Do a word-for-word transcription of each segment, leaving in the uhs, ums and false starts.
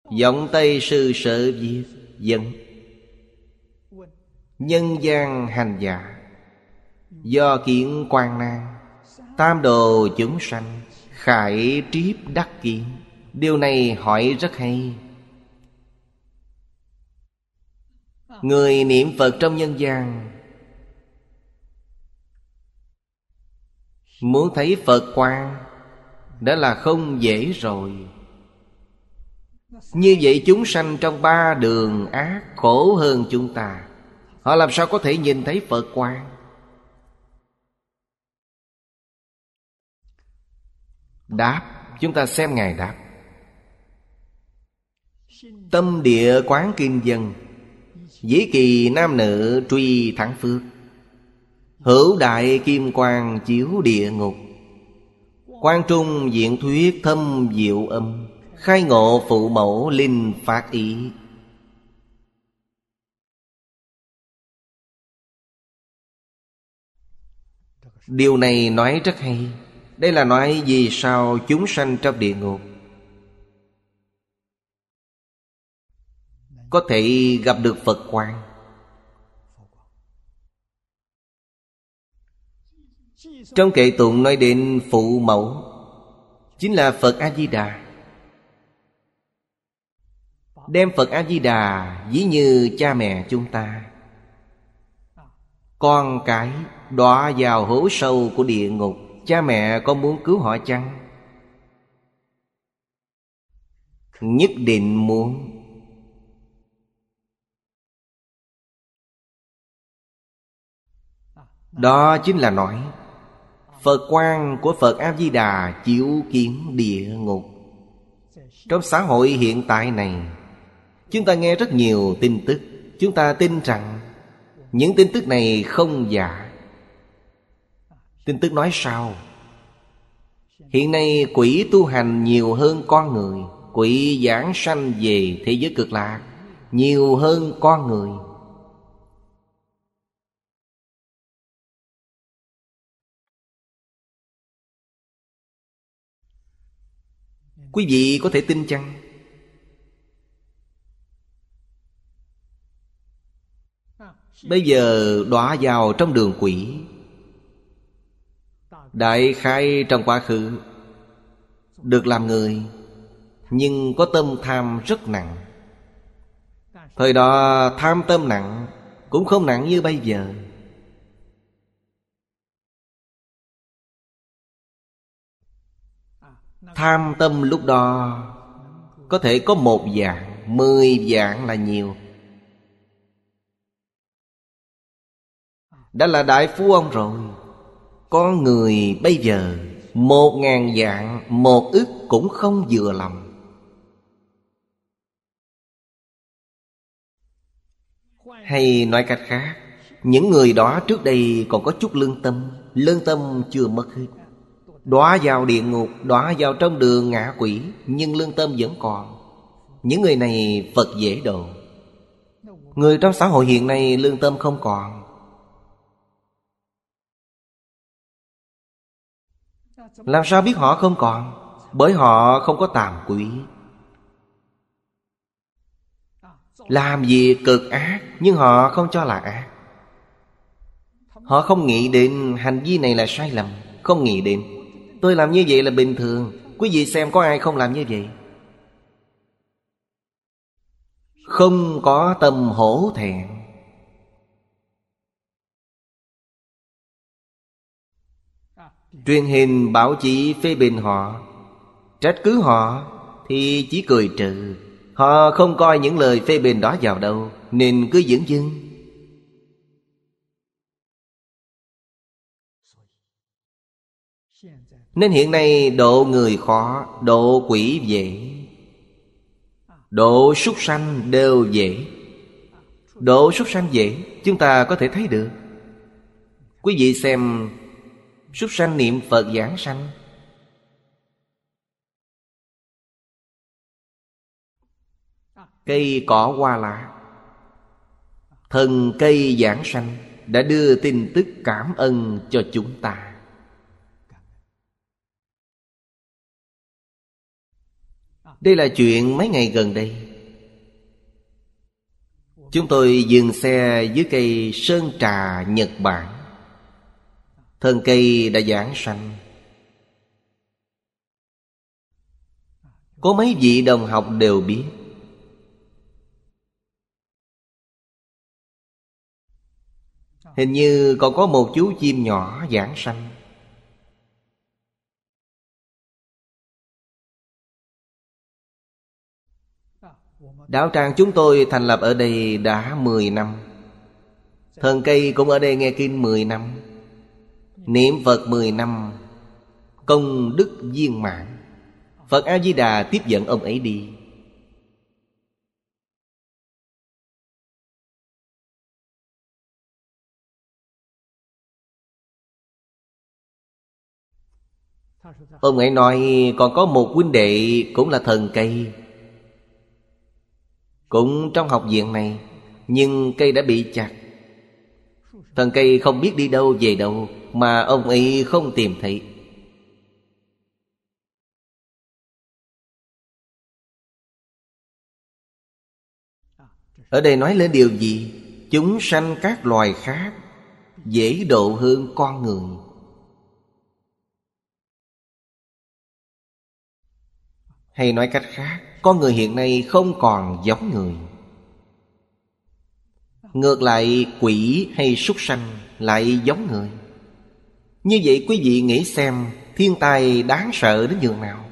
Giọng Tây Sư Sở Viết dẫn: nhân gian hành giả, do kiến quan nan, tam đồ chúng sanh, khải triếp đắc kiến. Điều này hỏi rất hay. Người niệm Phật trong nhân gian muốn thấy Phật quang đã là không dễ rồi. Như vậy chúng sanh trong ba đường ác khổ hơn chúng ta, họ làm sao có thể nhìn thấy Phật quang? Đáp, chúng ta xem Ngài đáp: tâm địa quán kinh dân, dĩ kỳ nam nữ truy thắng phước, hữu đại kim quang chiếu địa ngục, quang trung diện thuyết thâm diệu âm, khai ngộ phụ mẫu linh phát ý. Điều này nói rất hay. Đây là nói vì sao chúng sanh trong địa ngục có thể gặp được Phật quang. Trong kệ tụng nói đến phụ mẫu, chính là Phật A-di-đà. Đem Phật A-di-đà ví như cha mẹ chúng ta. Con cái đọa vào hố sâu của địa ngục, cha mẹ có muốn cứu họ chăng? Nhất định muốn. Đó chính là nói Phật quang của Phật A-di-đà chiếu kiến địa ngục. Trong xã hội hiện tại này, chúng ta nghe rất nhiều tin tức. Chúng ta tin rằng những tin tức này không giả. Tin tức nói sao? Hiện nay quỷ tu hành nhiều hơn con người. Quỷ giảng sanh về thế giới cực lạc nhiều hơn con người. Quý vị có thể tin chăng? Bây giờ đọa vào trong đường quỷ. Đại khái trong quá khứ được làm người, nhưng có tâm tham rất nặng. Thời đó tham tâm nặng, cũng không nặng như bây giờ. Tham tâm lúc đó có thể có một dạng, mười dạng là nhiều. Đã là đại phú ông rồi. Con người bây giờ một ngàn dạng, một ức cũng không vừa lòng. Hay nói cách khác, những người đó trước đây còn có chút lương tâm. Lương tâm chưa mất hết. Đọa vào địa ngục, đọa vào trong đường ngạ quỷ, nhưng lương tâm vẫn còn. Những người này Phật dễ độ. Người trong xã hội hiện nay lương tâm không còn. Làm sao biết họ không còn? Bởi họ không có tàm quý. Làm việc cực ác, nhưng họ không cho là ác. Họ không nghĩ đến hành vi này là sai lầm. Không nghĩ đến tôi làm như vậy là bình thường. Quý vị xem có ai không làm như vậy? Không có tâm hổ thẹn. Truyền hình báo chí phê bình họ, trách cứ họ thì chỉ cười trừ. Họ không coi những lời phê bình đó vào đâu, nên cứ dửng dưng. Nên hiện nay độ người khó, độ quỷ dễ, độ súc sanh đều dễ. Độ súc sanh dễ, chúng ta có thể thấy được. Quý vị xem súc sanh niệm Phật giảng sanh. Cây cỏ hoa lá, thần cây giảng sanh đã đưa tin tức cảm ơn cho chúng ta. Đây là chuyện mấy ngày gần đây. Chúng tôi dừng xe dưới cây sơn trà Nhật Bản. Thân cây đã giảng sanh. Có mấy vị đồng học đều biết. Hình như còn có một chú chim nhỏ giảng sanh. Đạo tràng chúng tôi thành lập ở đây đã mười năm. Thân cây cũng ở đây nghe kinh mười năm. Niệm Phật mười năm. Công đức viên mãn. Phật A-di-đà tiếp dẫn ông ấy đi. Ông ấy nói còn có một huynh đệ cũng là thần cây, cũng trong học viện này, nhưng cây đã bị chặt. Thần cây không biết đi đâu về đâu, mà ông ấy không tìm thấy. Ở đây nói lên điều gì? Chúng sanh các loài khác dễ độ hơn con người. Hay nói cách khác, con người hiện nay không còn giống người. Ngược lại quỷ hay súc sanh lại giống người. Như vậy quý vị nghĩ xem, thiên tai đáng sợ đến nhường nào.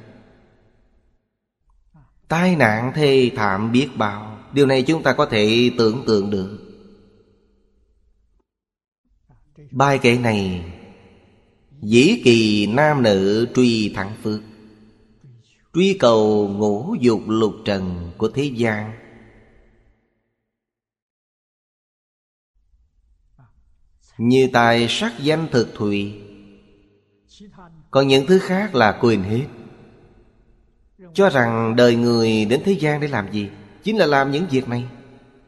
Tai nạn thê thảm biết bao. Điều này chúng ta có thể tưởng tượng được. Bài kệ này: dĩ kỳ nam nữ truy thắng phước, truy cầu ngũ dục lục trần của thế gian. Như tài sắc danh thực thùy. Còn những thứ khác là quên hết. Cho rằng đời người đến thế gian để làm gì? Chính là làm những việc này.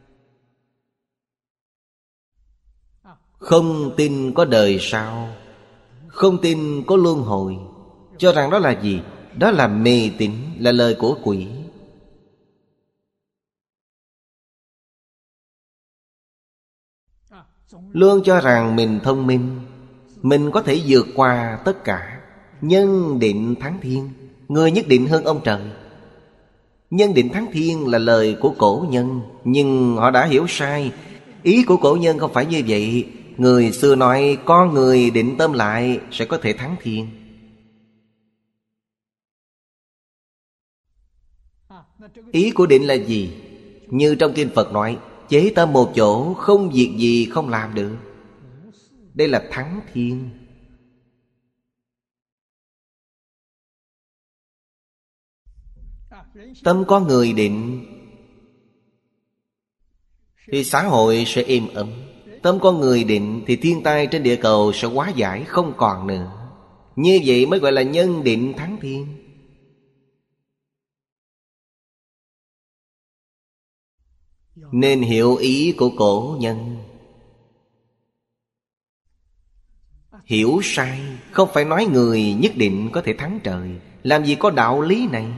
Không tin có đời sau, không tin có luân hồi. Cho rằng đó là gì? Đó là mê tín, là lời của quỷ. Luôn cho rằng mình thông minh, mình có thể vượt qua tất cả. Nhân định thắng thiên, người nhất định hơn ông trời. Nhân định thắng thiên là lời của cổ nhân, nhưng họ đã hiểu sai. Ý của cổ nhân không phải như vậy. Người xưa nói con người định tâm lại sẽ có thể thắng thiên. Ý của định là gì? Như trong kinh Phật nói, chế tâm một chỗ, không việc gì không làm được. Đây là thắng thiên. Tâm con người định thì xã hội sẽ êm ấm. Tâm con người định thì thiên tai trên địa cầu sẽ hóa giải không còn nữa. Như vậy mới gọi là nhân định thắng thiên. Nên hiểu ý của cổ nhân. Hiểu sai, không phải nói người nhất định có thể thắng trời. Làm gì có đạo lý này.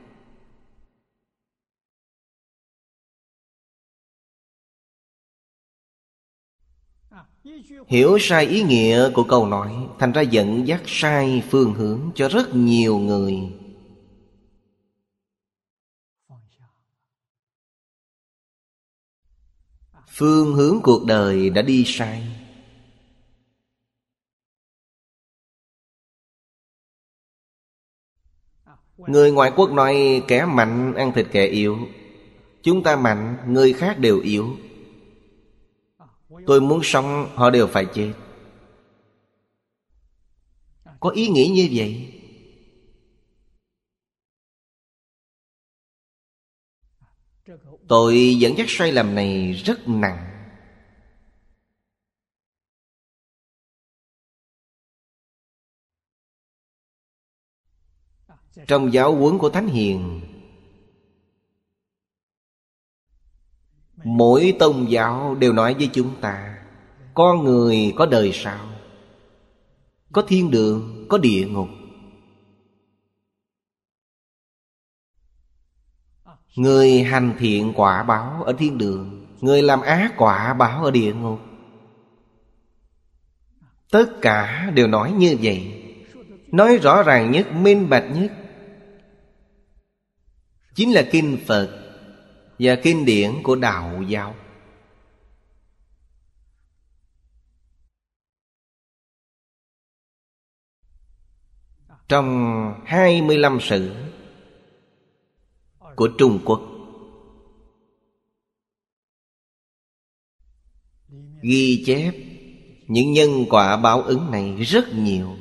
Hiểu sai ý nghĩa của câu nói, thành ra dẫn dắt sai phương hướng cho rất nhiều người. Phương hướng cuộc đời đã đi sai. Người ngoại quốc nói kẻ mạnh ăn thịt kẻ yếu. Chúng ta mạnh, người khác đều yếu. Tôi muốn sống, họ đều phải chết. Có ý nghĩ như vậy. Tội dẫn dắt sai lầm này rất nặng. Trong giáo huấn của Thánh Hiền, mỗi tôn giáo đều nói với chúng ta, con người có đời sau, có thiên đường, có địa ngục. Người hành thiện quả báo ở thiên đường, người làm ác quả báo ở địa ngục. Tất cả đều nói như vậy. Nói rõ ràng nhất, minh bạch nhất chính là kinh Phật và kinh điển của Đạo giáo. Trong hai mươi lăm sử của Trung Quốc ghi chép những nhân quả báo ứng này rất nhiều.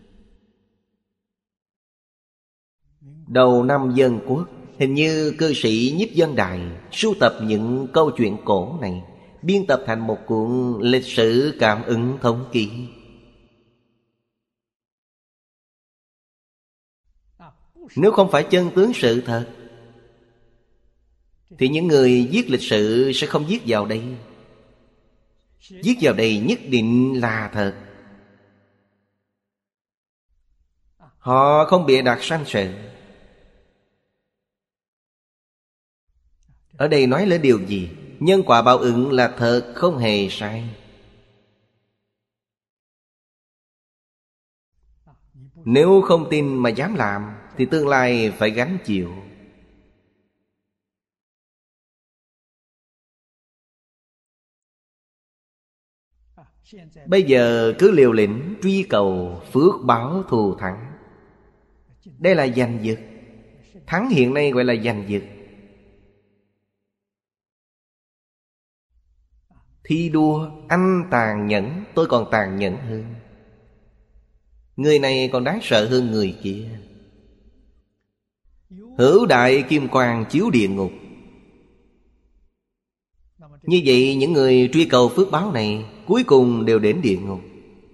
Đầu năm Dân Quốc, hình như cư sĩ Nhiếp Vân Đài sưu tập những câu chuyện cổ này, biên tập thành một cuốn lịch sử cảm ứng thống ký. Nếu không phải chân tướng sự thật thì những người viết lịch sử sẽ không viết vào đây. Viết vào đây nhất định là thật. Họ không bịa đặt sanh sự. Ở đây nói lên điều gì? Nhân quả báo ứng là thật, không hề sai. Nếu không tin mà dám làm thì tương lai phải gánh chịu. Bây giờ cứ liều lĩnh truy cầu phước báo thù thắng. Đây là giành giật. Thắng hiện nay gọi là giành giật. Thi đua, anh tàn nhẫn, tôi còn tàn nhẫn hơn. Người này còn đáng sợ hơn người kia. Hữu đại kim quang chiếu địa ngục. Như vậy những người truy cầu phước báo này cuối cùng đều đến địa ngục.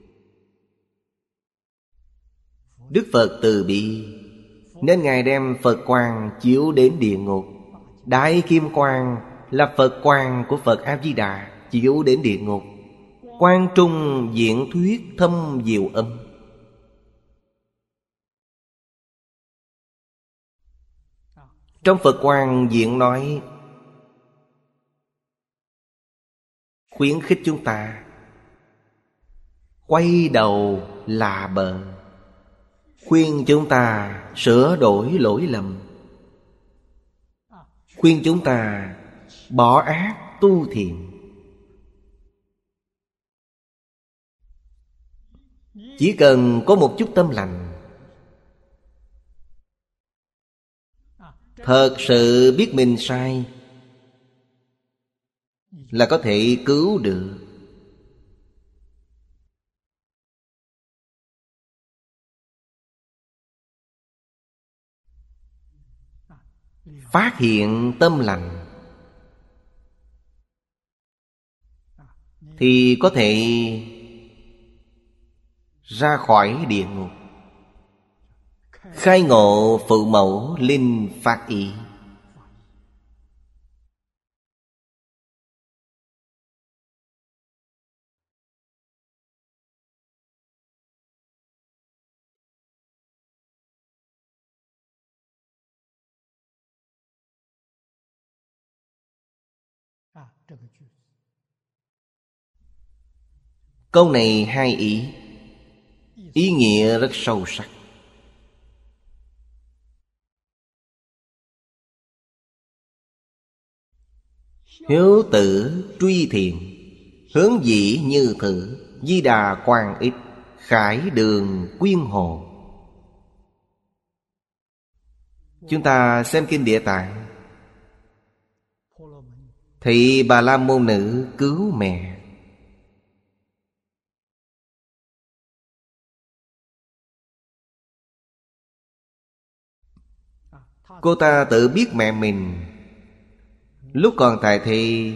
Đức Phật từ bi nên Ngài đem Phật quang chiếu đến địa ngục. Đại kim quang là Phật quang của Phật A-di-đà chiếu đến địa ngục. Quang trung diễn thuyết thâm diệu âm. Trong Phật quang diễn nói, khuyến khích chúng ta quay đầu là bờ, khuyên chúng ta sửa đổi lỗi lầm, khuyên chúng ta bỏ ác tu thiện. Chỉ cần có một chút tâm lành, thật sự biết mình sai, là có thể cứu được. Phát hiện tâm lành thì có thể ra khỏi địa ngục. Khai ngộ phụ mẫu linh phát ý. Câu này hai ý, ý nghĩa rất sâu sắc. Hiếu tử truy thiện, hướng dĩ như thử, di đà quang ích, khải đường quyên hồ. Chúng ta xem kinh Địa Tạng, Thị Bà La Môn Nữ cứu mẹ. Cô ta tự biết mẹ mình lúc còn tại thị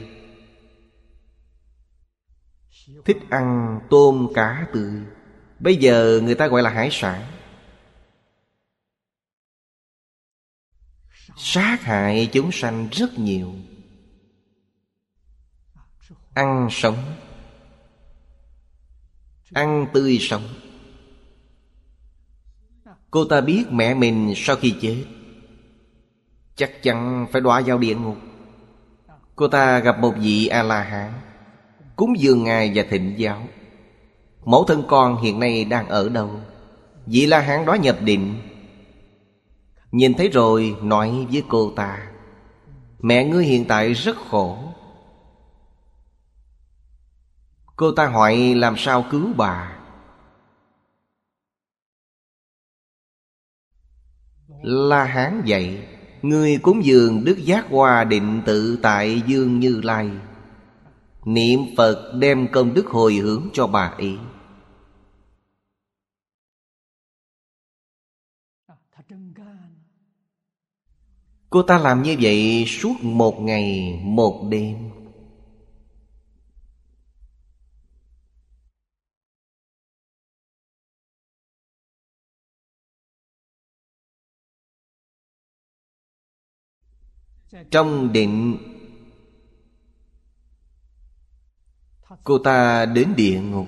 thích ăn tôm cá tươi, bây giờ người ta gọi là hải sản. Sát hại chúng sanh rất nhiều. Ăn sống, ăn tươi sống. Cô ta biết mẹ mình sau khi chết chắc chắn phải đọa vào địa ngục. Cô ta gặp một vị A-la-hán, cúng dường Ngài và thịnh giáo. Mẫu thân con hiện nay đang ở đâu? Vị La-hán đó nhập định, nhìn thấy rồi nói với cô ta: mẹ ngươi hiện tại rất khổ. Cô ta hỏi làm sao cứu bà. La-hán dạy: ngươi cúng dường Đức Giác Hoa Định Tự Tại Dương Như Lai, niệm Phật đem công đức hồi hướng cho bà ấy. Cô ta làm như vậy suốt một ngày một đêm. Trong định, cô ta đến địa ngục.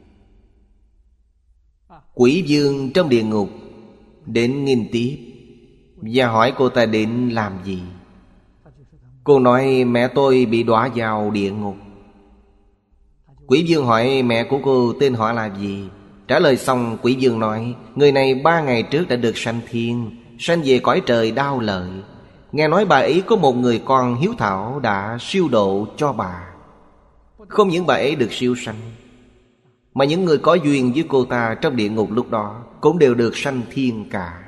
Quỷ vương trong địa ngục đến nghinh tiếp và hỏi cô ta đến làm gì. Cô nói mẹ tôi bị đọa vào địa ngục. Quỷ vương hỏi mẹ của cô tên họ là gì. Trả lời xong, quỷ vương nói: người này ba ngày trước đã được sanh thiên, sanh về cõi trời Đao Lợi. Nghe nói bà ấy có một người con hiếu thảo đã siêu độ cho bà. Không những bà ấy được siêu sanh, mà những người có duyên với cô ta trong địa ngục lúc đó cũng đều được sanh thiên cả.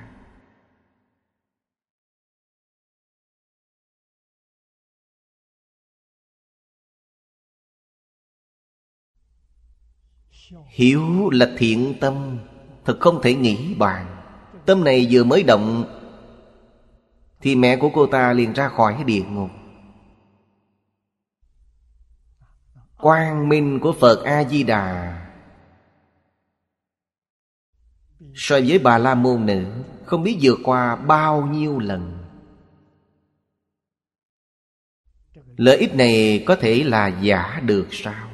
Hiếu là thiện tâm, thật không thể nghĩ bàn. Tâm này vừa mới động thì mẹ của cô ta liền ra khỏi địa ngục. Quang minh của Phật A-di-đà so với Bà La Môn Nữ không biết vượt qua bao nhiêu lần. Lợi ích này có thể là giả được sao?